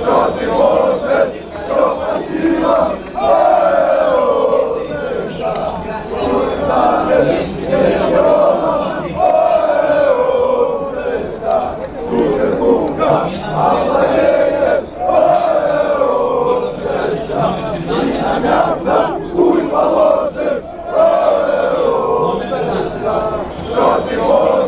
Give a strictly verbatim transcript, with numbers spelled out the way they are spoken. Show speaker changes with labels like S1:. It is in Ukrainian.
S1: Що ти можеш, що красиво, станеш чемпіоном, суперкубка, а заєдеш, і на м'ясо куль положиш, що ти можеш.